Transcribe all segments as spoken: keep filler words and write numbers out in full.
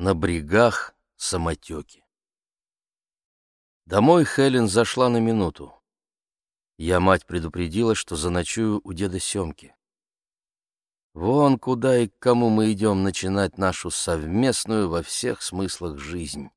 на брегах самотеки. Домой Хелен зашла на минуту. Я мать предупредила, что заночую у деда Семки. Вон куда и к кому мы идем начинать нашу совместную во всех смыслах жизнь.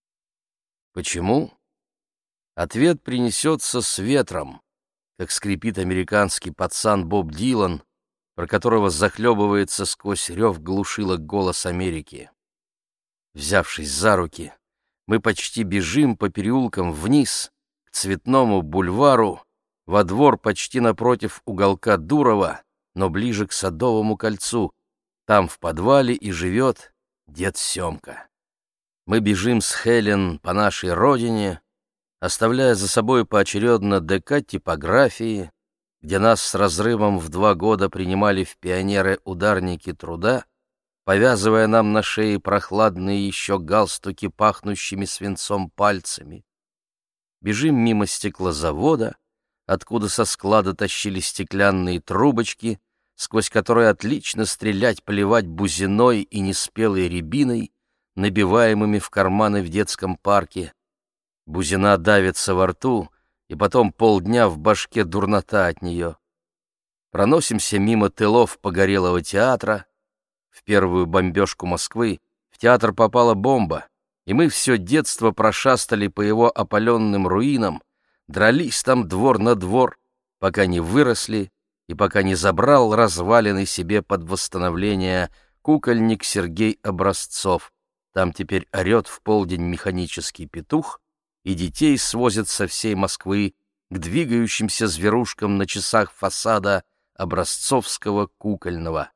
Почему? Ответ принесется с ветром, как скрипит американский пацан Боб Дилан, про которого захлебывается сквозь рев глушилок голос Америки. Взявшись за руки, мы почти бежим по переулкам вниз, к Цветному бульвару, во двор почти напротив уголка Дурова, но ближе к Садовому кольцу. Там в подвале и живет дед Семка. Мы бежим с Хелен по нашей родине, оставляя за собой поочередно ДК типографии, где нас с разрывом в два года принимали в пионеры-ударники труда, повязывая нам на шее прохладные еще галстуки пахнущими свинцом пальцами. Бежим мимо стеклозавода, откуда со склада тащили стеклянные трубочки, сквозь которые отлично стрелять, поливать бузиной и неспелой рябиной, набиваемыми в карманы в детском парке. Бузина давится во рту, и потом полдня в башке дурнота от нее. Проносимся мимо тылов Погорелого театра. В первую бомбежку Москвы в театр попала бомба, и мы все детство прошастали по его опаленным руинам, дрались там двор на двор, пока не выросли и пока не забрал развалины себе под восстановление кукольник Сергей Образцов. Там теперь орет в полдень механический петух, и детей свозят со всей Москвы к двигающимся зверушкам на часах фасада Образцовского кукольного.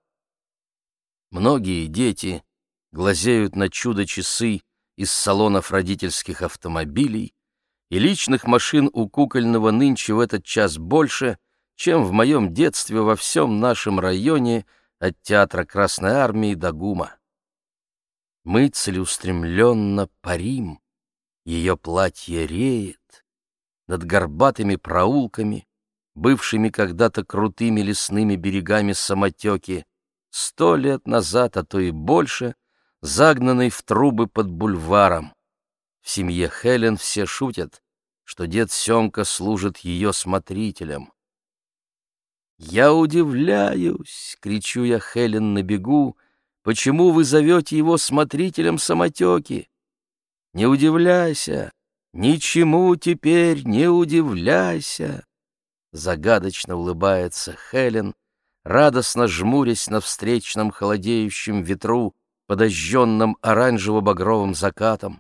Многие дети глазеют на чудо-часы из салонов родительских автомобилей, и личных машин у кукольного нынче в этот час больше, чем в моем детстве во всем нашем районе от театра Красной Армии до ГУМа. Мы целеустремленно парим, ее платье реет над горбатыми проулками, бывшими когда-то крутыми лесными берегами самотеки, сто лет назад, а то и больше, загнанной в трубы под бульваром. В семье Хелен все шутят, что дед Семка служит ее смотрителем. «Я удивляюсь!» — кричу я Хелен на бегу. «Почему вы зовете его смотрителем самотеки? Не удивляйся! Ничему теперь не удивляйся!» Загадочно улыбается Хелен, радостно жмурясь на встречном холодеющем ветру, подожженном оранжево-багровым закатом.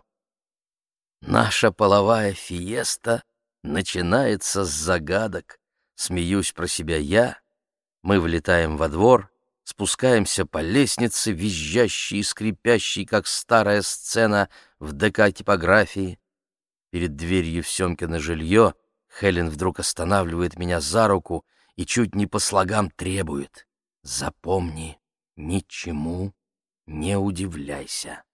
Наша половая фиеста начинается с загадок. Смеюсь про себя я. Мы влетаем во двор, спускаемся по лестнице, визжащей и скрипящей, как старая сцена в ДК типографии. Перед дверью в Семкино жилье Хелен вдруг останавливает меня за руку и чуть не по слогам требует: «Запомни, ничему не удивляйся».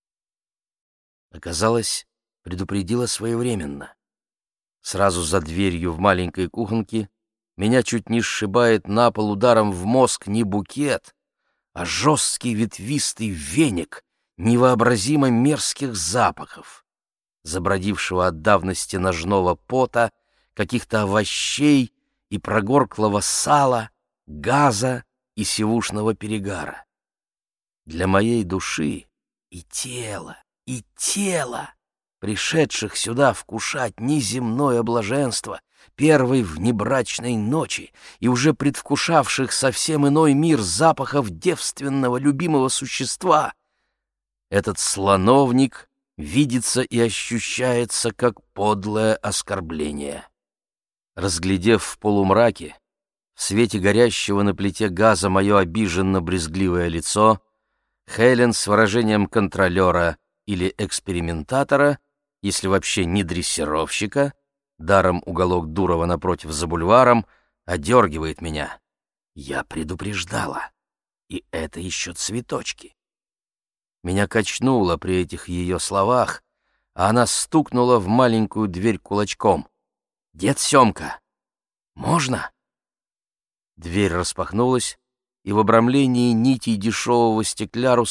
Оказалось, предупредила своевременно. Сразу за дверью в маленькой кухонке меня чуть не сшибает на пол ударом в мозг не букет, а жесткий ветвистый веник невообразимо мерзких запахов, забродившего от давности ножного пота, каких-то овощей и прогорклого сала, газа и сивушного перегара. Для моей души и тела, и тела, пришедших сюда вкушать неземное блаженство первой внебрачной ночи и уже предвкушавших совсем иной мир запахов девственного любимого существа, этот слоновник видится и ощущается как подлое оскорбление. Разглядев в полумраке, в свете горящего на плите газа мое обиженно-брезгливое лицо, Хелен с выражением контролера или экспериментатора, если вообще не дрессировщика, даром уголок Дурова напротив за бульваром, одергивает меня. Я предупреждала, и это еще цветочки. Меня качнуло при этих ее словах, а она стукнула в маленькую дверь кулачком. «Дед Семка, можно?» Дверь распахнулась, и в обрамлении нитей дешевого стекляруса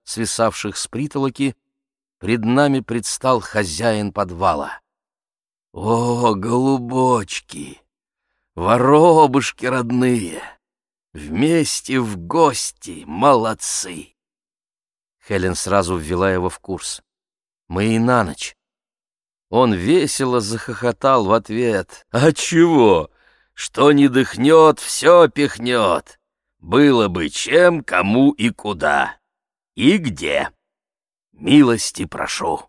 свисавших с притолоки, пред нами предстал хозяин подвала. «О, голубочки! Воробушки родные! Вместе в гости, молодцы!» Хелен сразу ввела его в курс. «Мы и на ночь». Он весело захохотал в ответ. «А чего? Что не дыхнет, все пихнет. Было бы чем, кому и куда. И где. Милости прошу».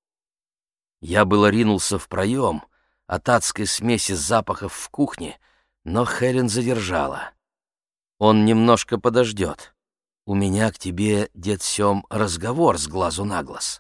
Я было ринулся в проем от адской смеси запахов в кухне, но Хелен задержала. «Он немножко подождет. У меня к тебе, дед Сем, разговор с глазу на глаз».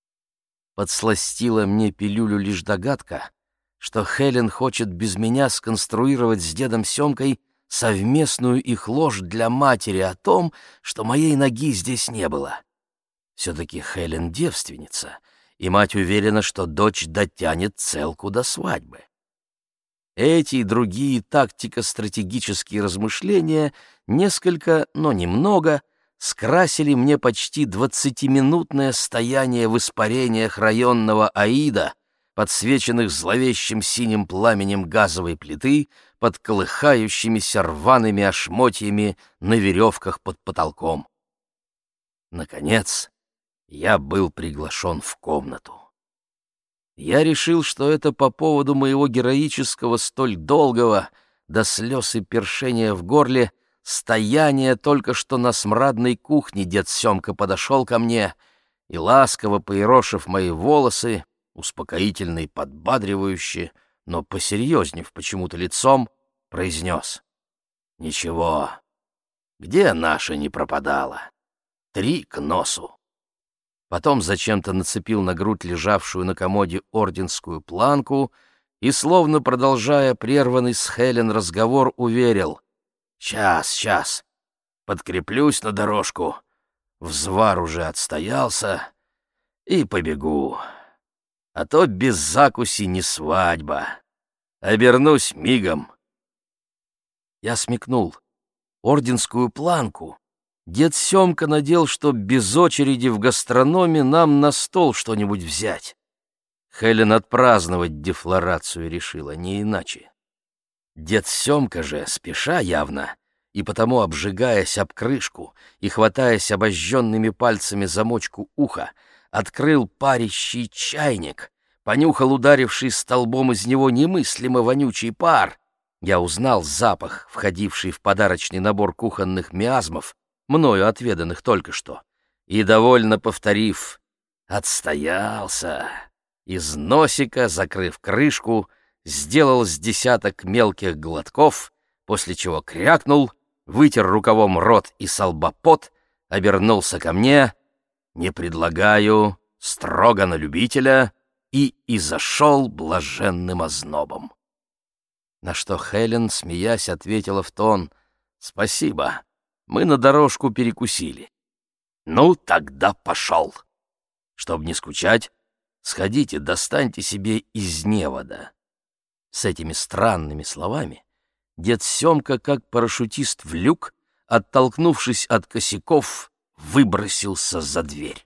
Подсластила мне пилюлю лишь догадка, что Хелен хочет без меня сконструировать с дедом Семкой совместную их ложь для матери о том, что моей ноги здесь не было. Все-таки Хелен девственница, и мать уверена, что дочь дотянет целку до свадьбы. Эти и другие тактико-стратегические размышления несколько, но немного, скрасили мне почти двадцатиминутное стояние в испарениях районного Аида, подсвеченных зловещим синим пламенем газовой плиты под колыхающимися рваными ошмотьями на веревках под потолком. Наконец, я был приглашен в комнату. Я решил, что это по поводу моего героического, столь долгого, до слез и першения в горле, стояния только что на смрадной кухне дед Семка подошел ко мне и, ласково поерошив мои волосы, успокоительно и подбадривающе, но посерьезнев почему-то лицом, произнес: «Ничего, где наша не пропадала? Три к носу». Потом зачем-то нацепил на грудь лежавшую на комоде орденскую планку и, словно продолжая прерванный с Хелен разговор, уверил: «Сейчас, сейчас, подкреплюсь на дорожку, взвар уже отстоялся, и побегу. А то без закуси не свадьба. Обернусь мигом». Я смекнул. Орденскую планку дед Семка надел, чтоб без очереди в гастрономе нам на стол что-нибудь взять. Хелен отпраздновать дефлорацию решила, не иначе. Дед Семка же, спеша явно, и потому обжигаясь об крышку и хватаясь обожженными пальцами замочку уха, открыл парящий чайник, понюхал ударивший столбом из него немыслимо вонючий пар. Я узнал запах, входивший в подарочный набор кухонных миазмов, мною отведанных только что, и, довольно повторив «отстоялся», из носика, закрыв крышку, сделал с десяток мелких глотков, после чего крякнул, вытер рукавом рот и со лба пот, обернулся ко мне: «Не предлагаю, строго на любителя», и изошел блаженным ознобом. На что Хелен, смеясь, ответила в тон: «Спасибо, мы на дорожку перекусили». «Ну, тогда пошел. Чтоб не скучать, сходите, достаньте себе из невода». С этими странными словами дед Семка, как парашютист в люк, оттолкнувшись от косяков, выбросился за дверь.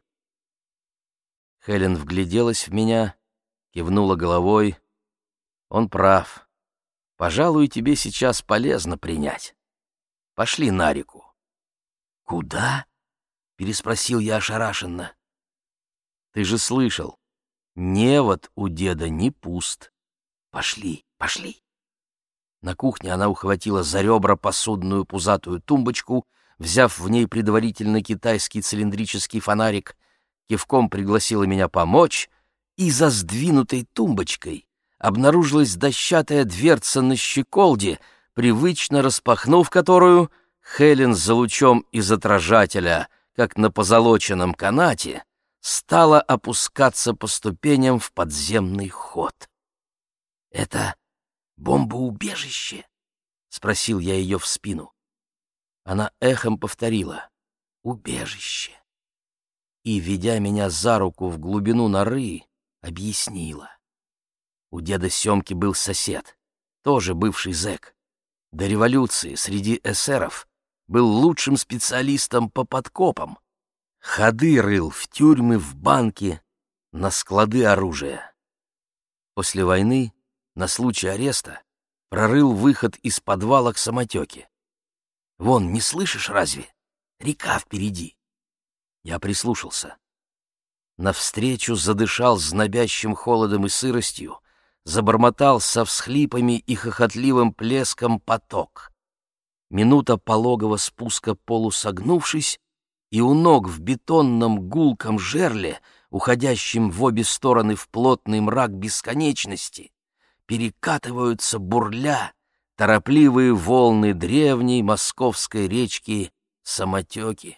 Хелен вгляделась в меня, кивнула головой. «Он прав. Пожалуй, тебе сейчас полезно принять. Пошли на реку». «Куда?» — переспросил я ошарашенно. «Ты же слышал, невод у деда не пуст. Пошли, пошли». На кухне она ухватила за ребра посудную пузатую тумбочку, взяв в ней предварительно китайский цилиндрический фонарик, кивком пригласила меня помочь, и за сдвинутой тумбочкой обнаружилась дощатая дверца на щеколде, привычно распахнув которую, Хелен за лучом из отражателя, как на позолоченном канате, стала опускаться по ступеням в подземный ход. «Это бомбоубежище?» — спросил я ее в спину. Она эхом повторила: «Убежище». И, ведя меня за руку в глубину норы, объяснила. У деда Семки был сосед, тоже бывший зэк. До революции среди эсеров был лучшим специалистом по подкопам. Ходы рыл в тюрьмы, в банки, на склады оружия. После войны, на случай ареста, прорыл выход из подвала к самотеке. Вон, не слышишь разве? Река впереди. Я прислушался. Навстречу задышал знобящим холодом и сыростью, забормотал со всхлипами и хохотливым плеском поток. Минута пологого спуска, полусогнувшись, и у ног в бетонном гулком жерле, уходящем в обе стороны в плотный мрак бесконечности, перекатываются бурля торопливые волны древней московской речки Самотеки.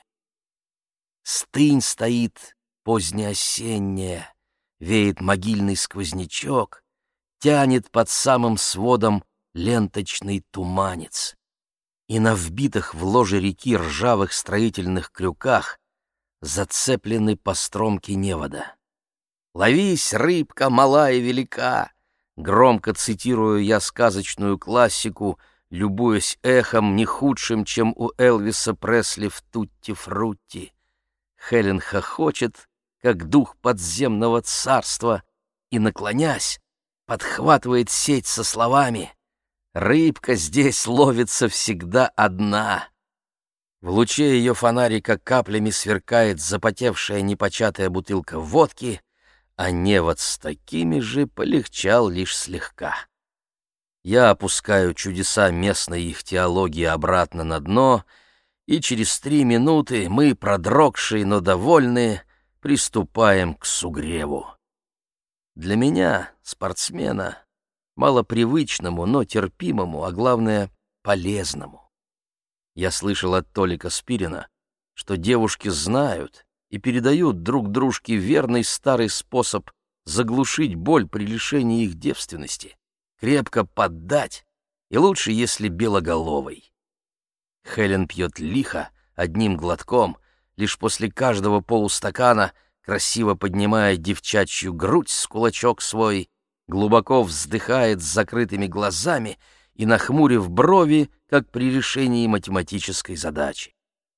Стынь стоит позднеосенняя, веет могильный сквознячок, тянет под самым сводом ленточный туманец. И на вбитых в ложе реки ржавых строительных крюках зацеплены постромки невода. «Ловись, рыбка мала и велика!» Громко цитирую я сказочную классику, любуясь эхом не худшим, чем у Элвиса Пресли в «Тутти-фрутти». Хелен хохочет, как дух подземного царства, и, наклонясь, подхватывает сеть со словами: «Рыбка здесь ловится всегда одна». В луче ее фонарика каплями сверкает запотевшая непочатая бутылка водки, а невод с такими же полегчал лишь слегка. Я опускаю чудеса местной их теологии обратно на дно, и через три минуты мы, продрогшие, но довольные, приступаем к сугреву. Для меня, спортсмена, малопривычному, но терпимому, а главное, полезному. Я слышал от Толика Спирина, что девушки знают и передают друг дружке верный старый способ заглушить боль при лишении их девственности, крепко поддать, и лучше, если белоголовой. Хелен пьет лихо, одним глотком, лишь после каждого полустакана, красиво поднимая девчачью грудь с кулачок свой, глубоко вздыхает с закрытыми глазами и нахмурив брови, как при решении математической задачи.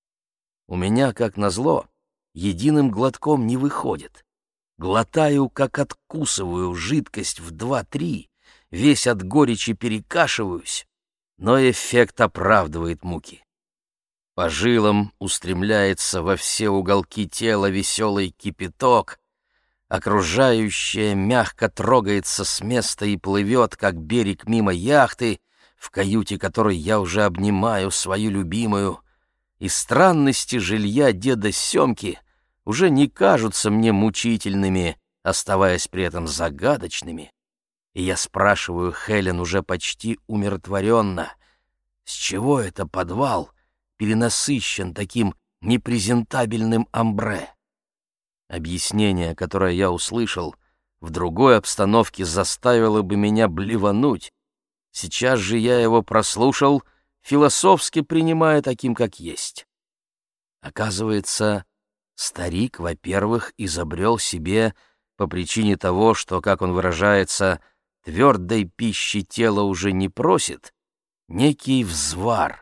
У меня, как назло, единым глотком не выходит. Глотаю, как откусываю жидкость в два-три, весь от горечи перекашиваюсь, но эффект оправдывает муки. По жилам устремляется во все уголки тела веселый кипяток, окружающее мягко трогается с места и плывет, как берег мимо яхты, в каюте которой я уже обнимаю свою любимую, и странности жилья деда Семки уже не кажутся мне мучительными, оставаясь при этом загадочными, и я спрашиваю Хелен уже почти умиротворенно, с чего это подвал перенасыщен таким непрезентабельным амбре? Объяснение, которое я услышал, в другой обстановке заставило бы меня блевануть. Сейчас же я его прослушал, философски принимая таким, как есть. Оказывается, старик, во-первых, изобрел себе, по причине того, что, как он выражается, твердой пищи тело уже не просит, некий взвар.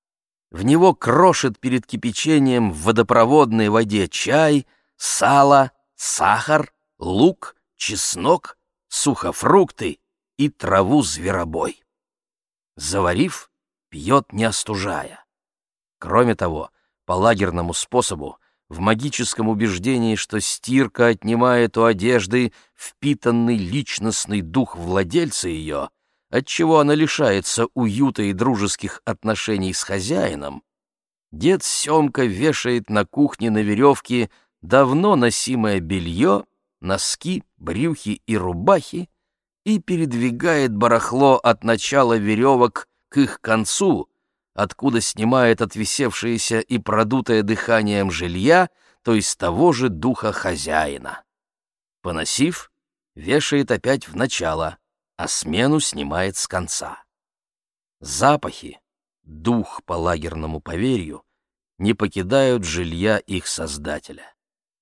В него крошит перед кипячением в водопроводной воде чай, сало, сахар, лук, чеснок, сухофрукты и траву зверобой. Заварив, пьет не остужая. Кроме того, по лагерному способу, в магическом убеждении, что стирка отнимает у одежды впитанный личностный дух владельца ее, отчего она лишается уюта и дружеских отношений с хозяином, дед Семка вешает на кухне на веревке давно носимое белье, носки, брюхи и рубахи и передвигает барахло от начала веревок к их концу, откуда снимает отвисевшееся и продутое дыханием жилья, то есть того же духа хозяина. Поносив, вешает опять в начало, а смену снимает с конца. Запахи, дух по лагерному поверью, не покидают жилья их создателя.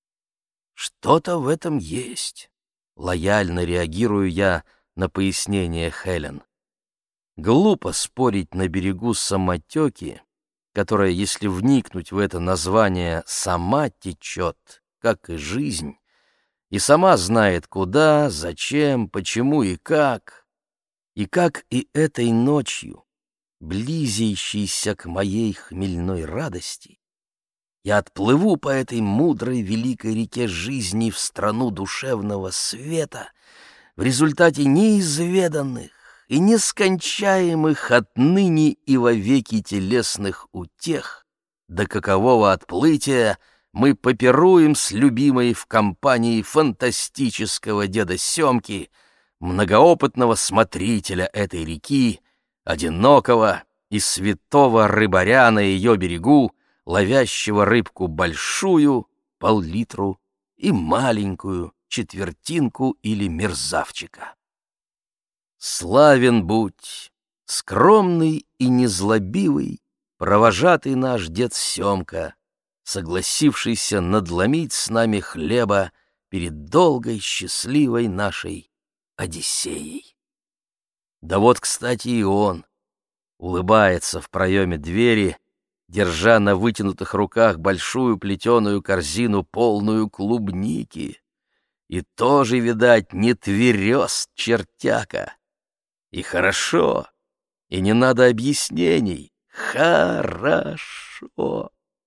Что-то в этом есть. Лояльно реагирую я на пояснение Хелен. Глупо спорить на берегу самотеки которая, если вникнуть в это название, сама течет, как и жизнь, и сама знает куда, зачем, почему и как, и как и этой ночью, близящейся к моей хмельной радости, я отплыву по этой мудрой великой реке жизни в страну душевного света в результате неизведанных и нескончаемых отныне и вовеки телесных утех, до какового отплытия мы попируем с любимой в компании фантастического деда Семки, многоопытного смотрителя этой реки, одинокого и святого рыбаря на ее берегу, ловящего рыбку большую, пол-литру, и маленькую, четвертинку или мерзавчика. Славен будь, скромный и незлобивый, провожатый наш дед Семка, согласившийся надломить с нами хлеба перед долгой счастливой нашей Одиссеей. Да вот, кстати, и он улыбается в проеме двери, держа на вытянутых руках большую плетеную корзину, полную клубники. И тоже, видать, не тверез чертяка. И хорошо, и не надо объяснений. Хорошо.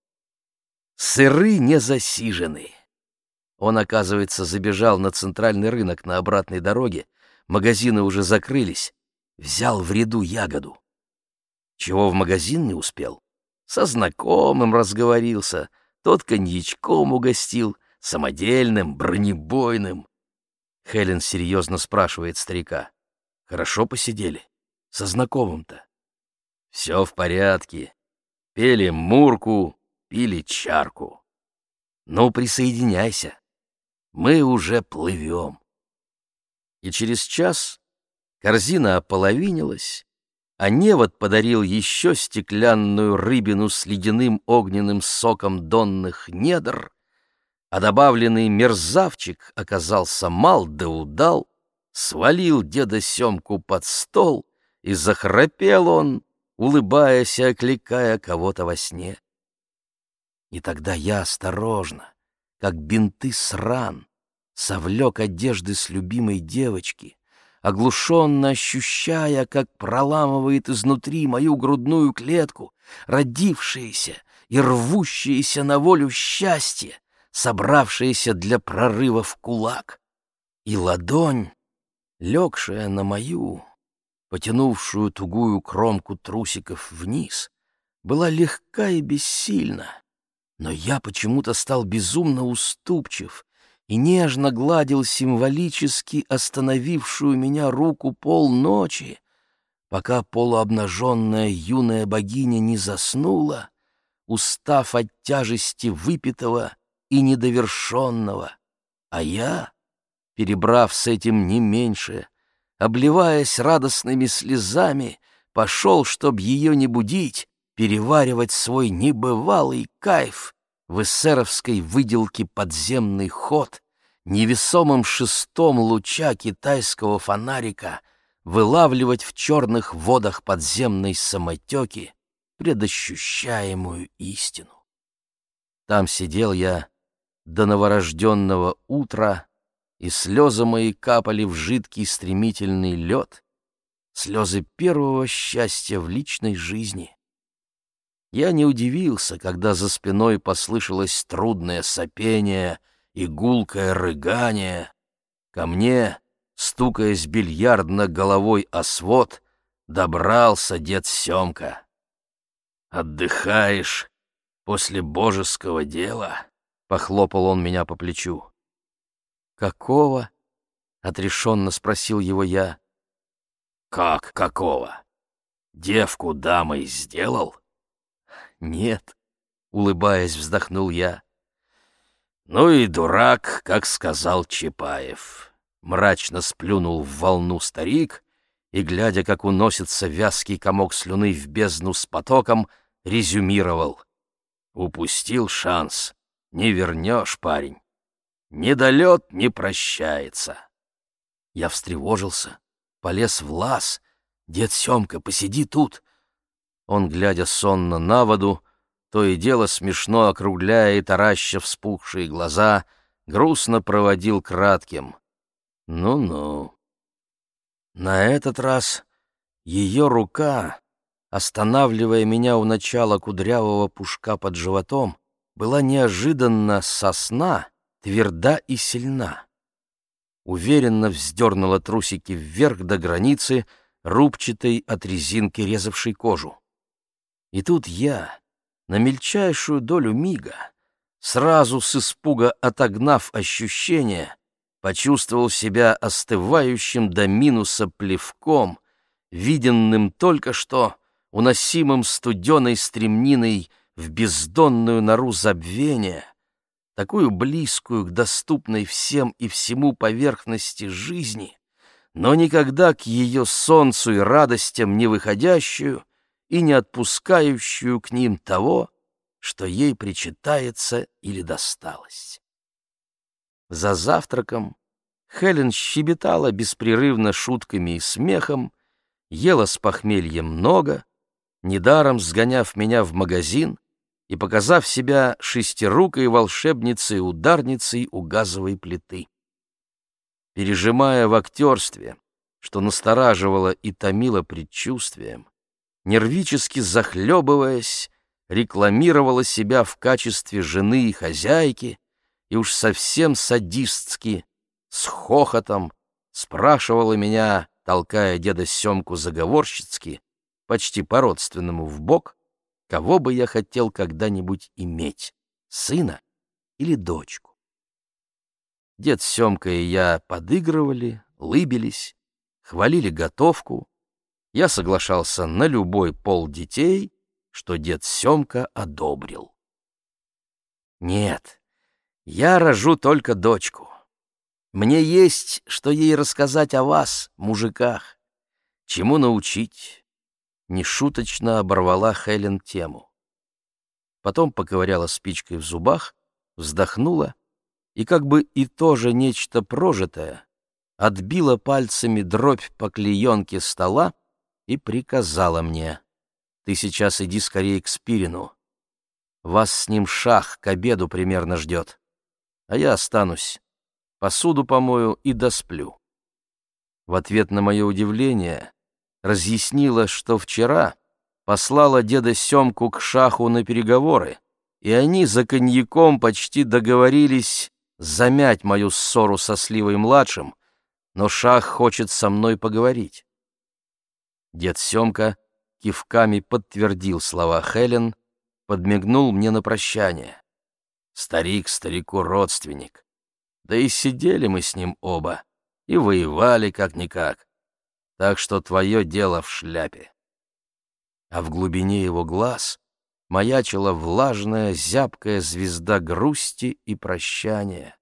Сыры не засижены. Он, оказывается, забежал на центральный рынок на обратной дороге, магазины уже закрылись, взял в ряду ягоду. Чего в магазин не успел? Со знакомым разговорился, тот коньячком угостил, самодельным, бронебойным. Хелен серьезно спрашивает старика: «Хорошо посидели? Со знакомым-то?» «Все в порядке. Пели мурку, пили чарку. Ну, присоединяйся. Мы уже плывем». И через час корзина ополовинилась, а невод подарил еще стеклянную рыбину с ледяным огненным соком донных недр, а добавленный мерзавчик оказался мал да удал, свалил деда Семку под стол, и захрапел он, улыбаясь и окликая кого-то во сне. И тогда я осторожно, как бинты с ран, совлек одежды с любимой девочки, оглушенно ощущая, как проламывает изнутри мою грудную клетку родившееся и рвущееся на волю счастье, собравшееся для прорыва в кулак. И ладонь, легшая на мою, потянувшую тугую кромку трусиков вниз, была легка и бессильна, но я почему-то стал безумно уступчив и нежно гладил символически остановившую меня руку полночи, пока полуобнаженная юная богиня не заснула, устав от тяжести выпитого и недовершенного, а я, перебрав с этим не меньше, обливаясь радостными слезами, пошел, чтоб ее не будить, переваривать свой небывалый кайф в эсеровской выделке «Подземный ход», невесомым шестом луча китайского фонарика вылавливать в черных водах подземной самотеки предощущаемую истину. Там сидел я до новорожденного утра, и слезы мои капали в жидкий стремительный лед, слезы первого счастья в личной жизни. Я не удивился, когда за спиной послышалось трудное сопение и гулкое рыгание. Ко мне, стукаясь бильярдно головой о свод, добрался дед Семка. «Отдыхаешь после божеского дела?» — похлопал он меня по плечу. «Какого?» — отрешенно спросил его я. «Как какого? Девку дамой сделал?» «Нет», — улыбаясь, вздохнул я. «Ну и дурак, как сказал Чапаев». Мрачно сплюнул в волну старик и, глядя, как уносится вязкий комок слюны в бездну с потоком, резюмировал: «Упустил шанс, не вернешь, парень. Недолет не прощается». Я встревожился, полез в лаз. «Дед Семка, посиди тут». Он, глядя сонно на воду, то и дело смешно округляя и тараща вспухшие глаза, грустно проводил кратким: «Ну-ну». На этот раз ее рука, останавливая меня у начала кудрявого пушка под животом, была неожиданно сосна, тверда и сильна. Уверенно вздернула трусики вверх до границы, рубчатой от резинки, резавшей кожу. И тут я, на мельчайшую долю мига, сразу с испуга отогнав ощущение, почувствовал себя остывающим до минуса плевком, виденным только что, уносимым студеной стремниной в бездонную нору забвения, такую близкую к доступной всем и всему поверхности жизни, но никогда к ее солнцу и радостям не выходящую и не отпускающую к ним того, что ей причитается или досталось. За завтраком Хелен щебетала беспрерывно шутками и смехом, ела с похмельем много, недаром сгоняв меня в магазин и показав себя шестирукой волшебницей-ударницей у газовой плиты. Пережимая в актерстве, что настораживало и томило предчувствием, нервически захлебываясь, рекламировала себя в качестве жены и хозяйки и уж совсем садистски, с хохотом, спрашивала меня, толкая деда Семку заговорщицки, почти по-родственному в бок, кого бы я хотел когда-нибудь иметь, сына или дочку. Дед Семка и я подыгрывали, лыбились, хвалили готовку. Я соглашался на любой пол детей, что дед Семка одобрил. Нет, я рожу только дочку. Мне есть, что ей рассказать о вас, мужиках, чему научить. Нешуточно оборвала Хелен тему. Потом поковыряла спичкой в зубах, вздохнула и, как бы и тоже нечто прожитое, отбила пальцами дробь по клеенке стола и приказала мне: «Ты сейчас иди скорее к Спирину. Вас с ним шах к обеду примерно ждет, а я останусь, посуду помою и досплю». В ответ на мое удивление разъяснила, что вчера послала деда Семку к шаху на переговоры, и они за коньяком почти договорились замять мою ссору со Сливой-младшим, но шах хочет со мной поговорить. Дед Семка кивками подтвердил слова Хелен, подмигнул мне на прощание. Старик старику родственник. Да и сидели мы с ним оба, и воевали как-никак. Так что твое дело в шляпе. А в глубине его глаз маячила влажная, зябкая звезда грусти и прощания.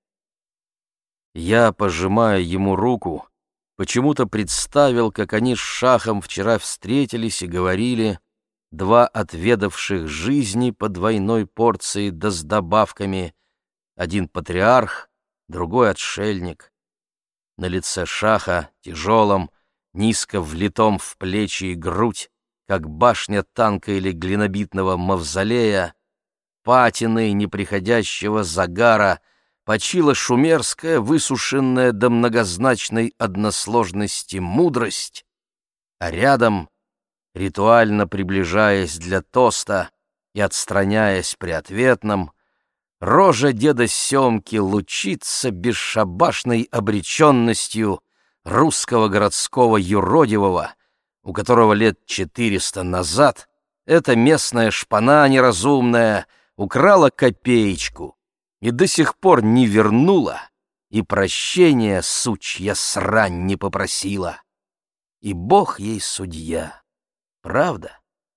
Я, пожимая ему руку, почему-то представил, как они с шахом вчера встретились и говорили, два отведавших жизни по двойной порции да с добавками, один патриарх, другой отшельник. На лице шаха, тяжелом, низко влитом в плечи и грудь, как башня танка или глинобитного мавзолея, патиной неприходящего загара, почила шумерская, высушенная до многозначной односложности мудрость, а рядом, ритуально приближаясь для тоста и отстраняясь при ответном, рожа деда Семки лучится бесшабашной обреченностью русского городского юродивого, у которого лет четыреста назад эта местная шпана неразумная украла копеечку и до сих пор не вернула, и прощения сучья срань не попросила. И Бог ей судья. Правда?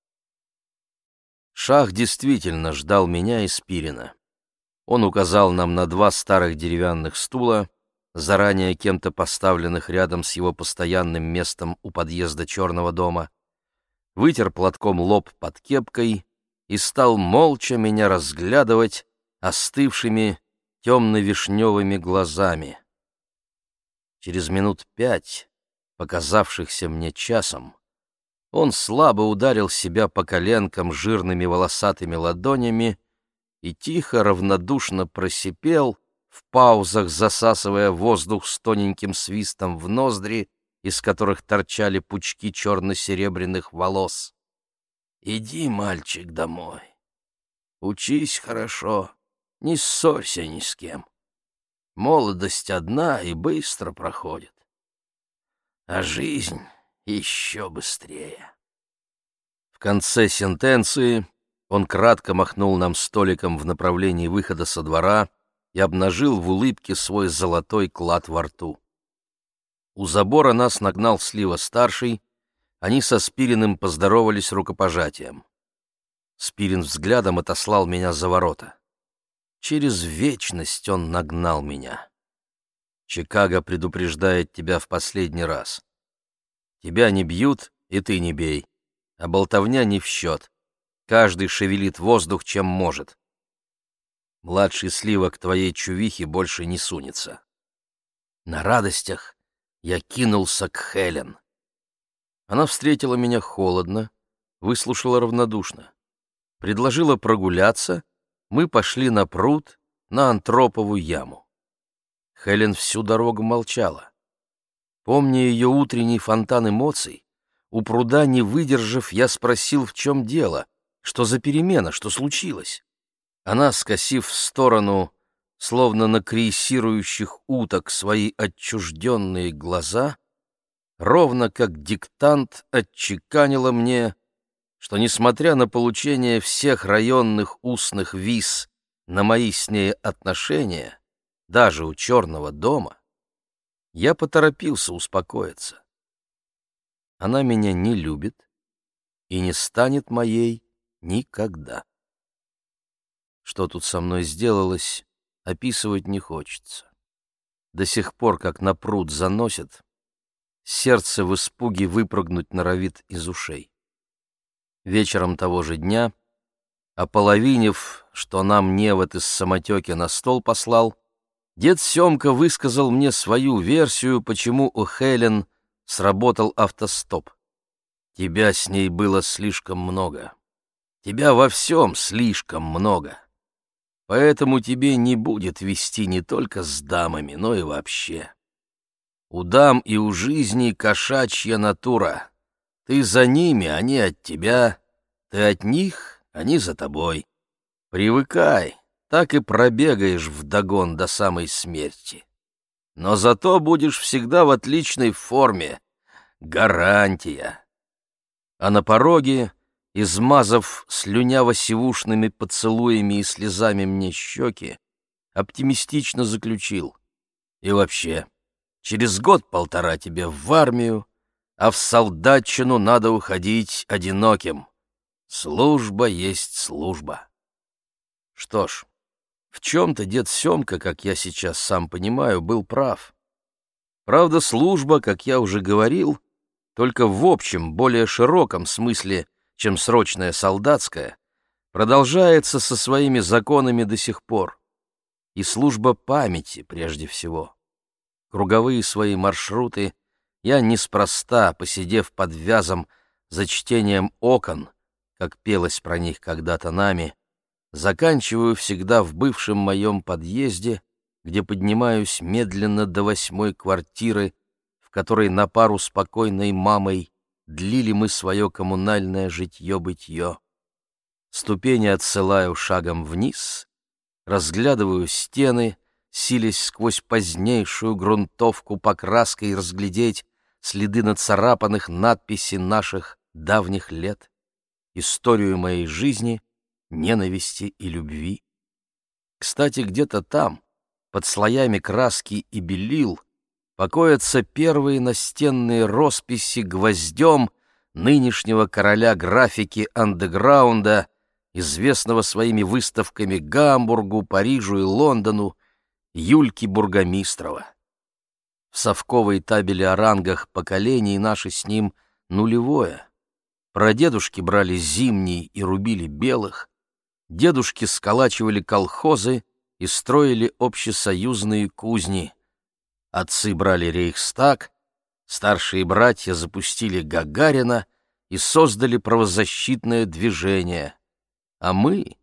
Шах действительно ждал меня и Спирина. Он указал нам на два старых деревянных стула, заранее кем-то поставленных рядом с его постоянным местом у подъезда черного дома, вытер платком лоб под кепкой и стал молча меня разглядывать остывшими темно-вишневыми глазами. Через минут пять, показавшихся мне часом, Он слабо ударил себя по коленкам жирными волосатыми ладонями и тихо, равнодушно просипел, в паузах засасывая воздух с тоненьким свистом в ноздри, из которых торчали пучки черно-серебряных волос. «Иди, мальчик, домой. Учись хорошо, не ссорься ни с кем. Молодость одна и быстро проходит, а жизнь еще быстрее». В конце сентенции он кратко махнул нам столиком в направлении выхода со двора и обнажил в улыбке свой золотой клад во рту. У забора нас нагнал Слива-старший, они со Спириным поздоровались рукопожатием. Спирин взглядом отослал меня за ворота. Через вечность он нагнал меня. Чикаго предупреждает тебя в последний раз. Тебя не бьют, и ты не бей, а болтовня не в счет. Каждый шевелит воздух, чем может. Младший Слива к твоей чувихе больше не сунется. На радостях я кинулся к Хелен. Она встретила меня холодно, выслушала равнодушно. Предложила прогуляться, мы пошли на пруд, на Антропову яму. Хелен всю дорогу молчала. Помня ее утренний фонтан эмоций, у пруда, не выдержав, я спросил, в чем дело, что за перемена, что случилось. Она, скосив в сторону, словно на крейсирующих уток, свои отчужденные глаза, ровно как диктант отчеканила мне, что, несмотря на получение всех районных устных виз на мои с ней отношения, даже у Черного дома, я поторопился успокоиться. Она меня не любит и не станет моей никогда. Что тут со мной сделалось, описывать не хочется. До сих пор, как на пруд заносит, сердце в испуге выпрыгнуть норовит из ушей. Вечером того же дня, ополовинив, что нам невод из самотеки на стол послал, дед Семка высказал мне свою версию, почему у Хелен сработал автостоп. Тебя с ней было слишком много. Тебя во всем слишком много. Поэтому тебе не будет вести не только с дамами, но и вообще. У дам и у жизни кошачья натура. Ты за ними, они от тебя. Ты от них, они за тобой. Привыкай, так и пробегаешь вдогон до самой смерти. Но зато будешь всегда в отличной форме. Гарантия. А на пороге, измазав слюняво-сивушными поцелуями и слезами мне щеки, оптимистично заключил: и вообще, через год-полтора тебе в армию, а в солдатчину надо уходить одиноким. Служба есть служба. Что ж, в чем-то дед Семка, как я сейчас сам понимаю, был прав. Правда, служба, как я уже говорил, только в общем, более широком смысле, чем срочная солдатская, продолжается со своими законами до сих пор. И служба памяти прежде всего. Круговые свои маршруты я неспроста, посидев под вязом за чтением «Окон», как пелось про них когда-то нами, заканчиваю всегда в бывшем моем подъезде, где поднимаюсь медленно до восьмой квартиры, в которой на пару с покойной мамой длили мы свое коммунальное житье-бытье. Ступени отсылаю шагом вниз, разглядываю стены, силясь сквозь позднейшую грунтовку покраской разглядеть следы нацарапанных надписей наших давних лет, историю моей жизни, ненависти и любви. Кстати, где-то там, под слоями краски и белил, покоятся первые настенные росписи гвоздем нынешнего короля графики андеграунда, известного своими выставками Гамбургу, Парижу и Лондону, Юльки Бургомистрова. В совковой табели о рангах поколений наше с ним нулевое. Прадедушки брали зимний и рубили белых, дедушки сколачивали колхозы и строили общесоюзные кузни. Отцы брали Рейхстаг, старшие братья запустили Гагарина и создали правозащитное движение. А мы...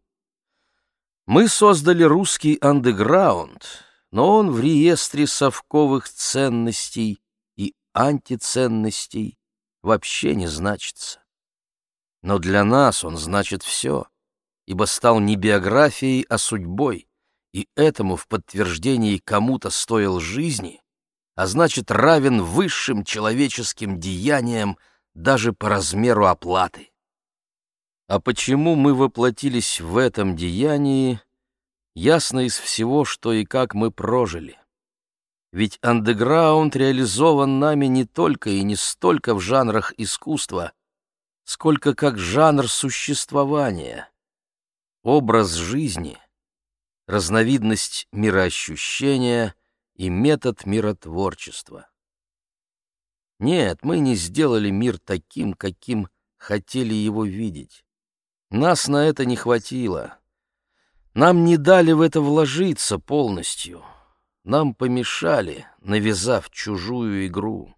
Мы создали русский андеграунд, но он в реестре совковых ценностей и антиценностей вообще не значится. Но для нас он значит все, ибо стал не биографией, а судьбой, и этому в подтверждении кому-то стоил жизни, а значит равен высшим человеческим деяниям даже по размеру оплаты. А почему мы воплотились в этом деянии, ясно из всего, что и как мы прожили. Ведь андеграунд реализован нами не только и не столько в жанрах искусства, сколько как жанр существования, образ жизни, разновидность мироощущения и метод миротворчества. Нет, мы не сделали мир таким, каким хотели его видеть. Нас на это не хватило. Нам не дали в это вложиться полностью. Нам помешали, навязав чужую игру.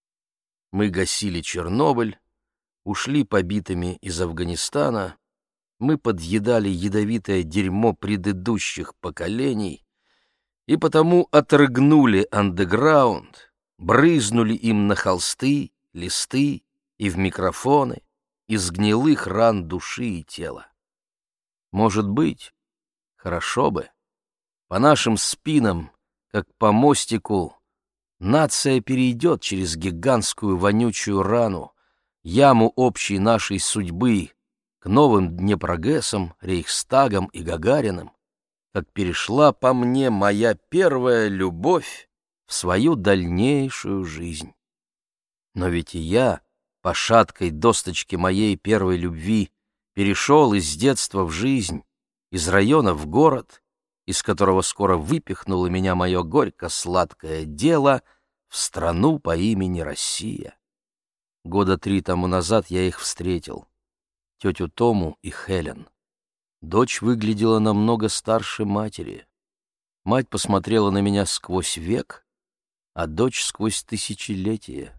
Мы гасили Чернобыль, ушли побитыми из Афганистана, мы подъедали ядовитое дерьмо предыдущих поколений и потому отрыгнули андеграунд, брызнули им на холсты, листы и в микрофоны из гнилых ран души и тела. Может быть, хорошо бы, по нашим спинам, как по мостику, нация перейдет через гигантскую вонючую рану, яму общей нашей судьбы, к новым Днепрогэсам, Рейхстагам и Гагариным, как перешла по мне моя первая любовь в свою дальнейшую жизнь. Но ведь и я, по шаткой досточке моей первой любви, перешел из детства в жизнь, из района в город, из которого скоро выпихнуло меня мое горько-сладкое дело, в страну по имени Россия. Года три тому назад я их встретил, тетю Тому и Хелен. Дочь выглядела намного старше матери. Мать посмотрела на меня сквозь век, а дочь сквозь тысячелетия.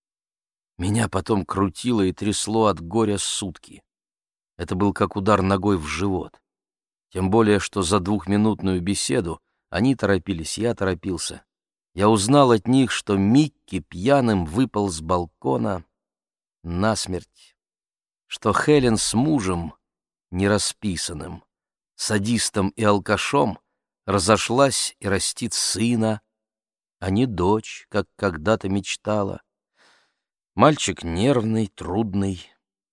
Меня потом крутило и трясло от горя сутки. Это был как удар ногой в живот. Тем более, что за двухминутную беседу они торопились, я торопился. Я узнал от них, что Микки пьяным выпал с балкона насмерть, что Хелен с мужем, нерасписанным, садистом и алкашом, разошлась и растит сына, а не дочь, как когда-то мечтала. Мальчик нервный, трудный.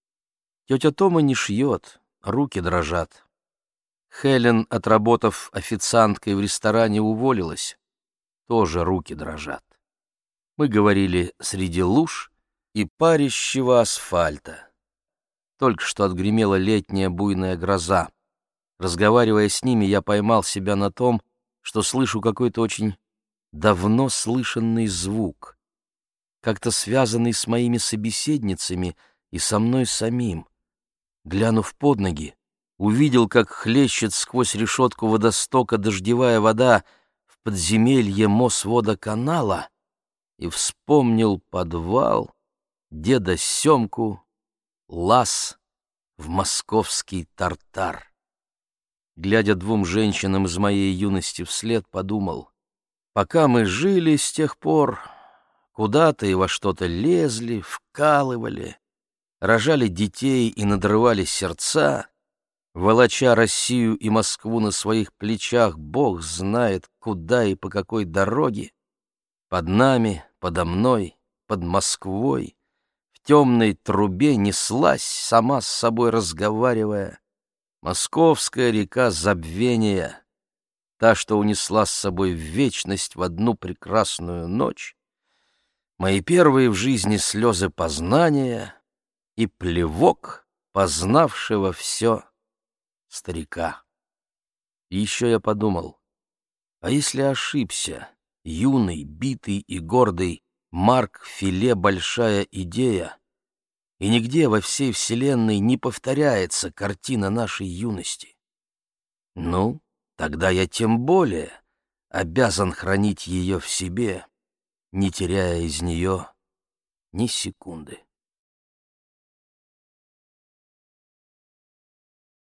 Тетя Тома не шьет, руки дрожат. Хелен, отработав официанткой в ресторане, уволилась. Тоже руки дрожат. Мы говорили среди луж и парящего асфальта. Только что отгремела летняя буйная гроза. Разговаривая с ними, я поймал себя на том, что слышу какой-то очень давно слышанный звук, как-то связанный с моими собеседницами и со мной самим. Глянув под ноги, увидел, как хлещет сквозь решетку водостока дождевая вода в подземелье Мосводоканала и вспомнил подвал, деда Семку, лаз в московский тартар. Глядя двум женщинам из моей юности вслед, подумал, пока мы жили с тех пор, куда-то и во что-то лезли, вкалывали, рожали детей и надрывали сердца, волоча Россию и Москву на своих плечах, Бог знает куда и по какой дороге, под нами, подо мной, под Москвой, в темной трубе неслась, сама с собой разговаривая, московская река забвения, та, что унесла с собой в вечность в одну прекрасную ночь, мои первые в жизни слезы познания и плевок познавшего все старика. И еще я подумал, а если ошибся, юный, битый и гордый Марк Филе «Большая идея», и нигде во всей вселенной не повторяется картина нашей юности? Ну, тогда я тем более обязан хранить ее в себе, не теряя из нее ни секунды.